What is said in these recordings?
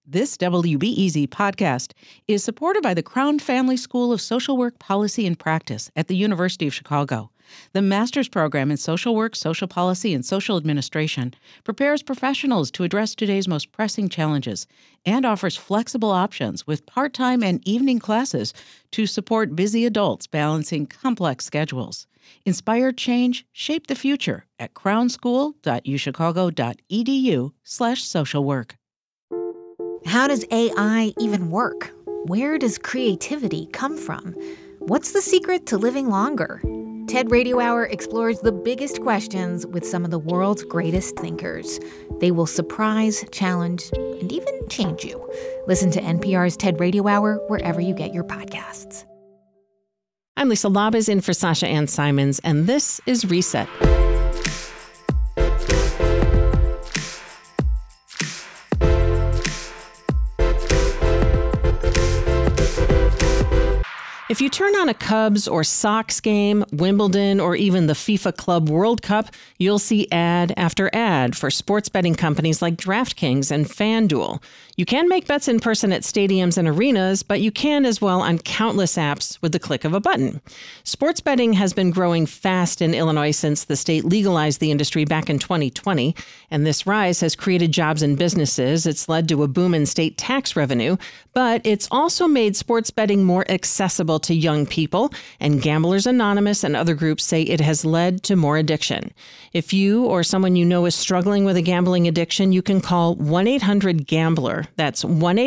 This WBEZ podcast is supported by the Crown Family School of Social Work Policy and Practice at the University of Chicago. The master's program in social work, social policy, and social administration prepares professionals to address today's most pressing challenges and offers flexible options with part-time and evening classes to support busy adults balancing complex schedules. Inspire change, shape the future at crownschool.uchicago.edu/socialwork. How does AI even work? Where does creativity come from? What's the secret to living longer? TED Radio Hour explores the biggest questions with some of the world's greatest thinkers. They will surprise, challenge, and even change you. Listen to NPR's TED Radio Hour wherever you get your podcasts. I'm Lisa Labuz in for Sasha Ann Simons, and this is Reset. If you turn on a Cubs or Sox game, Wimbledon, or even the FIFA Club World Cup, you'll see ad after ad for sports betting companies like DraftKings and FanDuel. You can make bets in person at stadiums and arenas, but you can as well on countless apps with the click of a button. Sports betting has been growing fast in Illinois since the state legalized the industry back in 2020, and this rise has created jobs and businesses. It's led to a boom in state tax revenue, but it's also made sports betting more accessible to young people, and Gamblers Anonymous and other groups say it has led to more addiction. If you or someone you know is struggling with a gambling addiction, you can call 1-800-GAMBLER. That's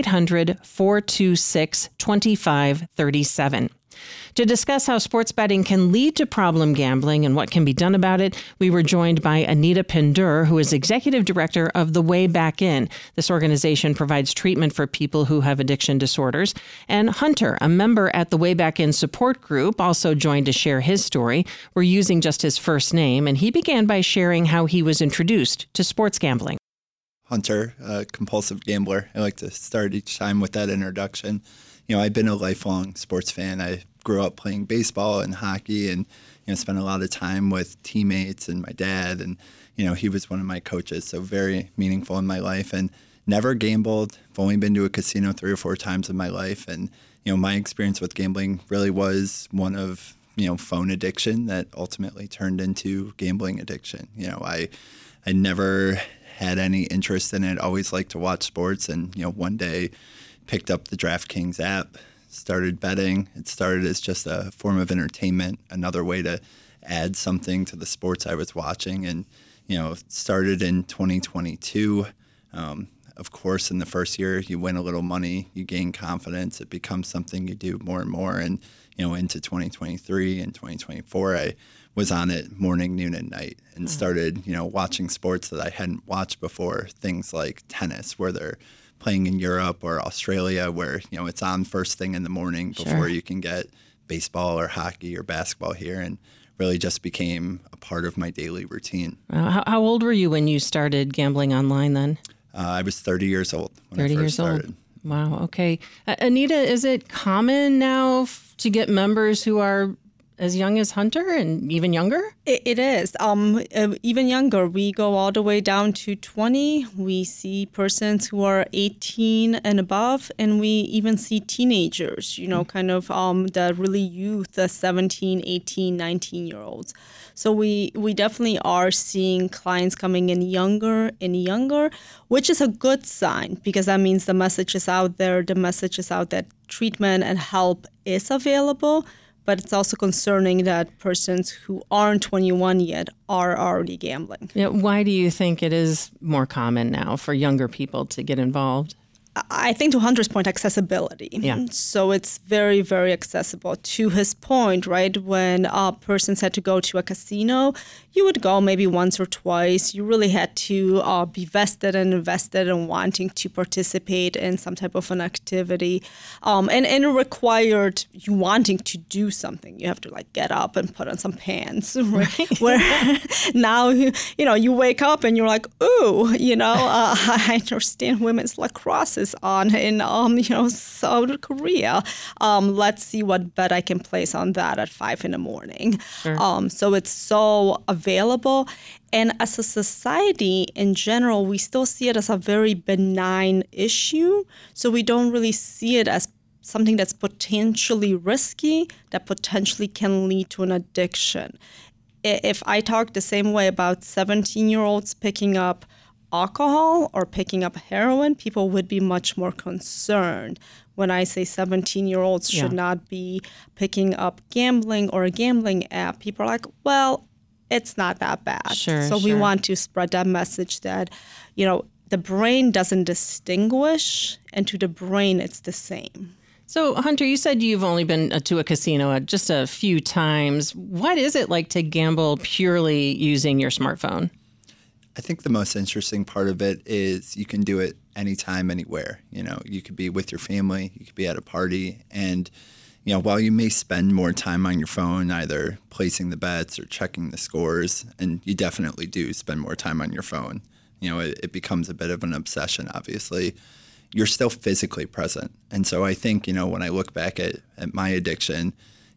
1-800-426-2537. To discuss how sports betting can lead to problem gambling and what can be done about it, we were joined by Anita Pindur, who is executive director of The Way Back In. This organization provides treatment for people who have addiction disorders. And Hunter, a member at The Way Back In support group, also joined to share his story. We're using just his first name, and he began by sharing how he was introduced to sports gambling. Hunter, a compulsive gambler. I like to start each time with that introduction. I've been a lifelong sports fan. I grew up playing baseball and hockey and, spent a lot of time with teammates and my dad. And, he was one of my coaches, so very meaningful in my life and never gambled. I've only been to a casino 3 or 4 times in my life. And, my experience with gambling really was one of, phone addiction that ultimately turned into gambling addiction. I never had any interest in it, always liked to watch sports. And, one day picked up the DraftKings app, started betting. It started as just a form of entertainment, another way to add something to the sports I was watching. And, it started in 2022. Of course, in the first year, you win a little money, you gain confidence. It becomes something you do more and more. And, into 2023 and 2024, I was on it morning, noon, and night and started, watching sports that I hadn't watched before, things like tennis, where they're playing in Europe or Australia, where, it's on first thing in the morning before you can get baseball or hockey or basketball here, and really just became a part of my daily routine. How old were you when you started gambling online then? I was 30 years old when I first started. Wow, okay. Anita, is it common now to get members who are as young as Hunter and even younger? It is. Even younger. We go all the way down to 20. We see persons who are 18 and above, and we even see teenagers, the really youth, the 17, 18, 19-year-olds. So we definitely are seeing clients coming in younger and younger, which is a good sign because that means the message is out there. The message is out that treatment and help is available. But it's also concerning that persons who aren't 21 yet are already gambling. Yeah, why do you think it is more common now for younger people to get involved? I think to Hunter's point, accessibility. Yeah. So it's very, very accessible. To his point, right, when persons had to go to a casino, you would go maybe once or twice. You really had to be vested and invested in wanting to participate in some type of an activity. And it required you wanting to do something. You have to get up and put on some pants. Right? Where now, you wake up and you're like, ooh, I understand women's lacrosse is is on in South Korea. Let's see what bet I can place on that at 5 a.m. Sure. So it's so available. And as a society in general, we still see it as a very benign issue. So we don't really see it as something that's potentially risky, that potentially can lead to an addiction. If I talk the same way about 17-year-olds picking up alcohol or picking up heroin, people would be much more concerned. When I say 17-year-olds should not be picking up gambling or a gambling app, people are like, well, it's not that bad. So we want to spread that message that, the brain doesn't distinguish, and to the brain, it's the same. So, Hunter, you said you've only been to a casino just a few times. What is it like to gamble purely using your smartphone? I think the most interesting part of it is you can do it anytime, anywhere. You could be with your family, you could be at a party, and while you may spend more time on your phone, either placing the bets or checking the scores, and you definitely do spend more time on your phone, it becomes a bit of an obsession, obviously. You're still physically present. And so I think, when I look back at my addiction,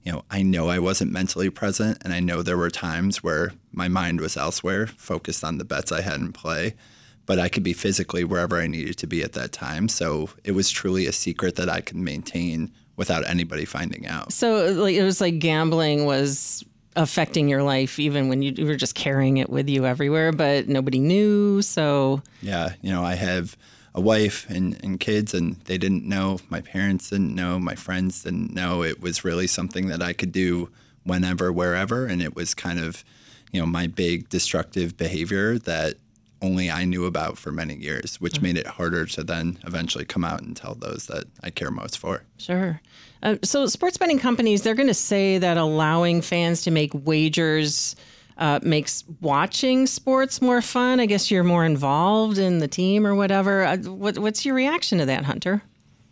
I know I wasn't mentally present, and I know there were times where my mind was elsewhere, focused on the bets I had in play, but I could be physically wherever I needed to be at that time. So it was truly a secret that I could maintain without anybody finding out. So it was like gambling was affecting your life even when you were just carrying it with you everywhere, but nobody knew. So yeah, I have a wife and kids, and they didn't know. My parents didn't know. My friends didn't know. It was really something that I could do whenever, wherever, and it was kind of, my big destructive behavior that only I knew about for many years, which made it harder to then eventually come out and tell those that I care most for. Sure. So sports betting companies, they're going to say that allowing fans to make wagers makes watching sports more fun. I guess you're more involved in the team or whatever. What's your reaction to that, Hunter?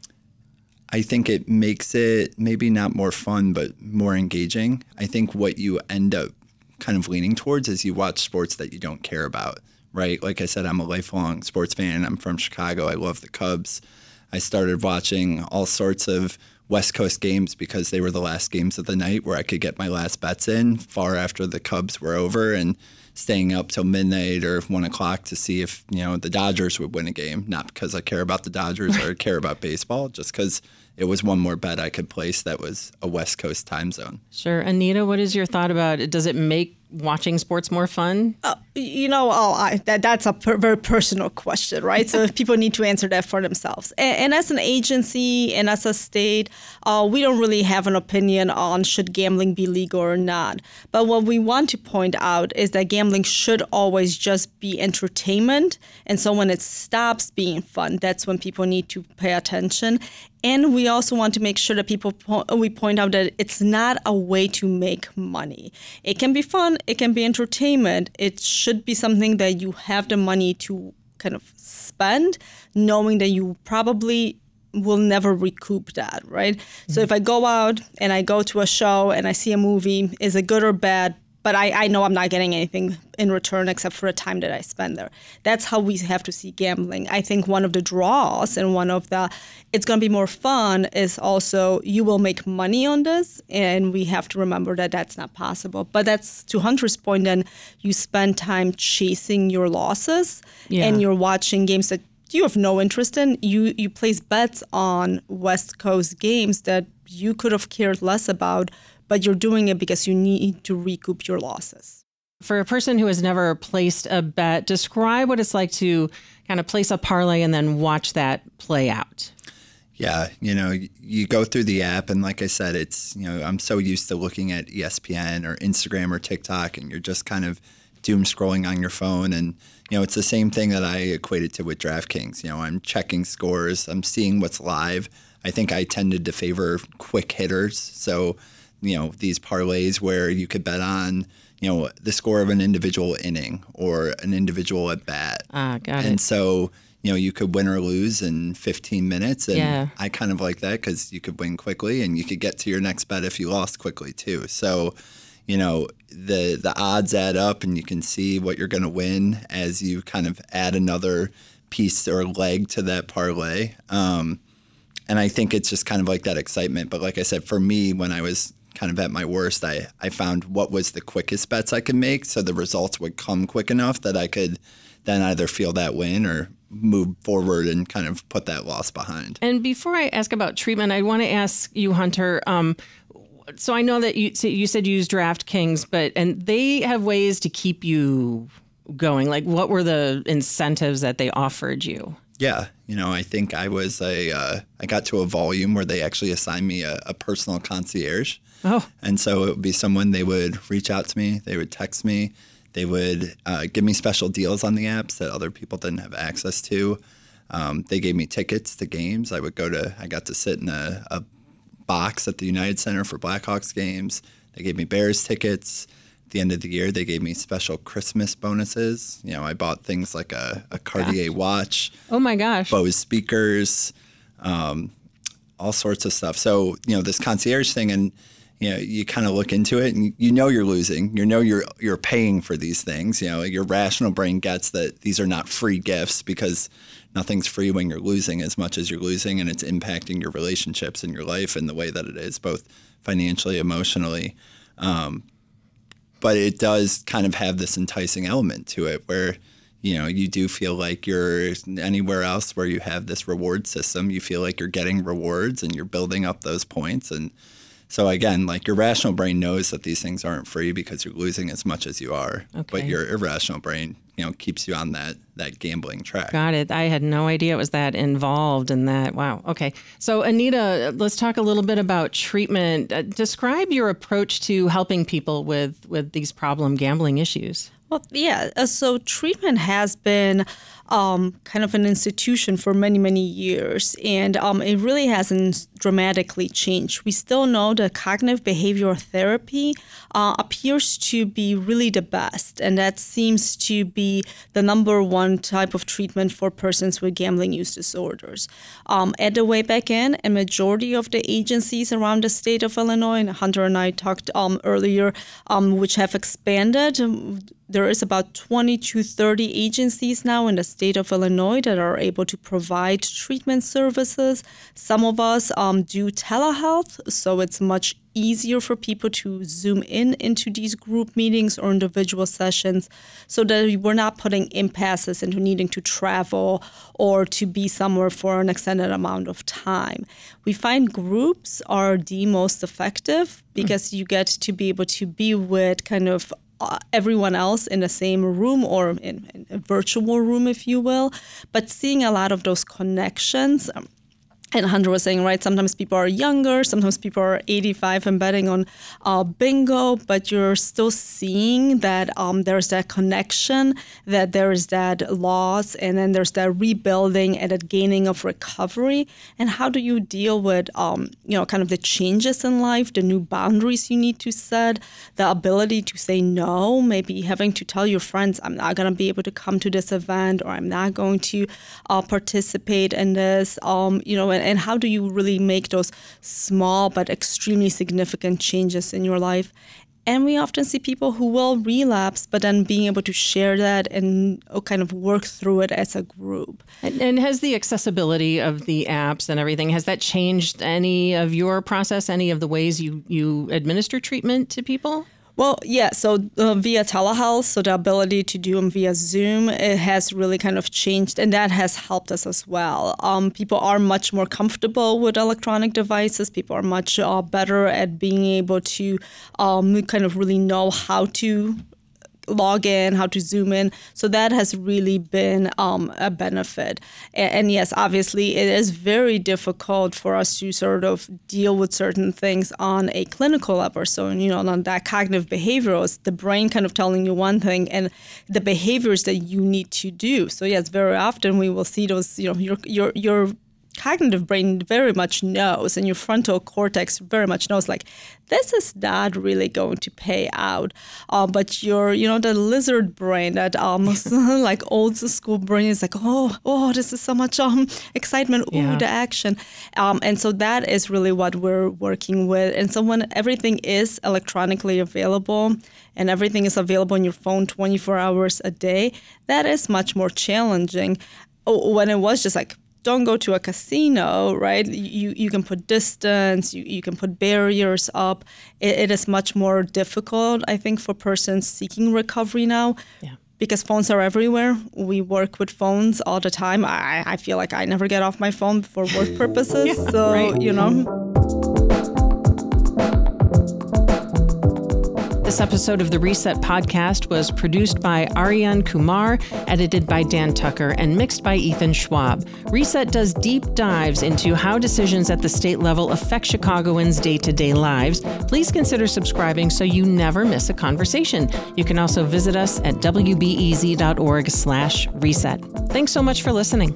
I think it makes it maybe not more fun, but more engaging. I think what you end up kind of leaning towards is you watch sports that you don't care about, right? Like I said, I'm a lifelong sports fan. I'm from Chicago. I love the Cubs. I started watching all sorts of West Coast games because they were the last games of the night where I could get my last bets in far after the Cubs were over, and staying up till midnight or 1 o'clock to see if, the Dodgers would win a game. Not because I care about the Dodgers or care about baseball, just because it was one more bet I could place that was a West Coast time zone. Sure. Anita, what is your thought about it? Does it make watching sports more fun? That's a very personal question, right? So people need to answer that for themselves. And as an agency and as a state, we don't really have an opinion on should gambling be legal or not. But what we want to point out is that gambling should always just be entertainment. And so when it stops being fun, that's when people need to pay attention. And we also want to make sure that we point out that it's not a way to make money. It can be fun. It can be entertainment. It should be something that you have the money to kind of spend, knowing that you probably will never recoup that, right? Mm-hmm. So if I go out and I go to a show and I see a movie, is it good or bad? But I know I'm not getting anything in return except for the time that I spend there. That's how we have to see gambling. I think one of the draws and it's going to be more fun is also you will make money on this, and we have to remember that that's not possible. But that's to Hunter's point, then you spend time chasing your losses and you're watching games that you have no interest in. You place bets on West Coast games that you could have cared less about, but you're doing it because you need to recoup your losses. For a person who has never placed a bet, describe what it's like to kind of place a parlay and then watch that play out. Yeah, you go through the app, and like I said, it's, I'm so used to looking at ESPN or Instagram or TikTok, and you're just kind of doom scrolling on your phone. And, it's the same thing that I equated to with DraftKings. I'm checking scores, I'm seeing what's live. I think I tended to favor quick hitters. So, these parlays where you could bet on, the score of an individual inning or an individual at bat. Got it. And so, you could win or lose in 15 minutes. And I kind of like that because you could win quickly and you could get to your next bet if you lost quickly too. So, the odds add up and you can see what you're going to win as you kind of add another piece or leg to that parlay. And I think it's just kind of like that excitement. But like I said, for me, when I was kind of at my worst, I found what was the quickest bets I could make, so the results would come quick enough that I could then either feel that win or move forward and kind of put that loss behind. And before I ask about treatment, I want to ask you, Hunter, so I know that you said you use DraftKings, and they have ways to keep you going. Like, what were the incentives that they offered you? Yeah, I think I got to a volume where they actually assigned me a personal concierge. Oh. And so it would be someone, they would reach out to me, they would text me, they would give me special deals on the apps that other people didn't have access to. They gave me tickets to games. I got to sit in a box at the United Center for Blackhawks games. They gave me Bears tickets. At the end of the year, they gave me special Christmas bonuses. I bought things like a Cartier watch. Oh my gosh. Bose speakers, all sorts of stuff. So, this concierge thing, and you kind of look into it and you're losing. You're paying for these things. Your rational brain gets that these are not free gifts, because nothing's free when you're losing as much as you're losing, and it's impacting your relationships and your life in the way that it is, both financially, emotionally. But it does kind of have this enticing element to it where, you do feel like you're anywhere else where you have this reward system. You feel like you're getting rewards and you're building up those points. And so again, like, your rational brain knows that these things aren't free because you're losing as much as you are. Okay. But your irrational brain, keeps you on that gambling track. Got it. I had no idea it was that involved in that. Wow. Okay. So Anita, let's talk a little bit about treatment. Describe your approach to helping people with these problem gambling issues. Well, yeah. So treatment has been kind of an institution for many, many years, and it really hasn't dramatically changed. We still know that cognitive behavioral therapy appears to be really the best, and that seems to be the number one type of treatment for persons with gambling use disorders. At the way back in, a majority of the agencies around the state of Illinois, and Hunter and I talked earlier, which have expanded. There is about 20 to 30 agencies now in the state of Illinois that are able to provide treatment services. Some of us do telehealth, so it's much easier for people to zoom into these group meetings or individual sessions, so that we're not putting impasses into needing to travel or to be somewhere for an extended amount of time. We find groups are the most effective because you get to be able to be with kind of everyone else in the same room, or in a virtual room, if you will, but seeing a lot of those connections. And Hunter was saying, right, sometimes people are younger, sometimes people are 85 and betting on bingo, but you're still seeing that there's that connection, that there is that loss, and then there's that rebuilding and that gaining of recovery. And how do you deal with, kind of the changes in life, the new boundaries you need to set, the ability to say no, maybe having to tell your friends, I'm not going to be able to come to this event, or I'm not going to participate in this, and how do you really make those small but extremely significant changes in your life? And we often see people who will relapse, but then being able to share that and kind of work through it as a group. And has the accessibility of the apps and everything, has that changed any of your process, any of the ways you administer treatment to people? Well, yeah, so via telehealth, so the ability to do them via Zoom, it has really kind of changed, and that has helped us as well. People are much more comfortable with electronic devices. People are much better at being able to kind of really know how to log in, how to zoom in. So that has really been a benefit. And yes, obviously, it is very difficult for us to sort of deal with certain things on a clinical level. So, on that cognitive behavioral, it's the brain kind of telling you one thing and the behaviors that you need to do. So yes, very often we will see those, your cognitive brain very much knows, and your frontal cortex very much knows, like, this is not really going to pay out. But your, the lizard brain, that like old school brain is like, oh, this is so much excitement, the action. And so that is really what we're working with. And so when everything is electronically available and everything is available on your phone 24 hours a day, that is much more challenging. when it was just like, don't go to a casino, right? You can put distance, you can put barriers up. It is much more difficult, I think, for persons seeking recovery now. Yeah. Because phones are everywhere. We work with phones all the time. I feel like I never get off my phone for work purposes. Yeah, so, right. you know. This episode of the Reset Podcast was produced by Aryan Kumar, edited by Dan Tucker, and mixed by Ethan Schwab. Reset does deep dives into how decisions at the state level affect Chicagoans' day-to-day lives. Please consider subscribing so you never miss a conversation. You can also visit us at wbez.org/reset. Thanks so much for listening.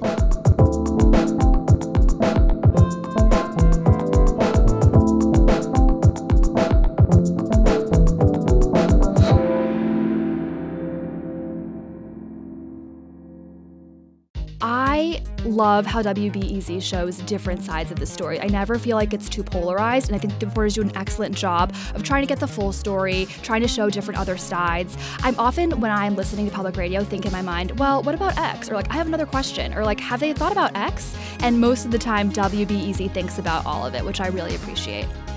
I love how WBEZ shows different sides of the story. I never feel like it's too polarized, and I think the reporters do an excellent job of trying to get the full story, trying to show different other sides. I'm often, when I'm listening to public radio, think in my mind, well, what about X? Or like, I have another question. Or like, have they thought about X? And most of the time, WBEZ thinks about all of it, which I really appreciate.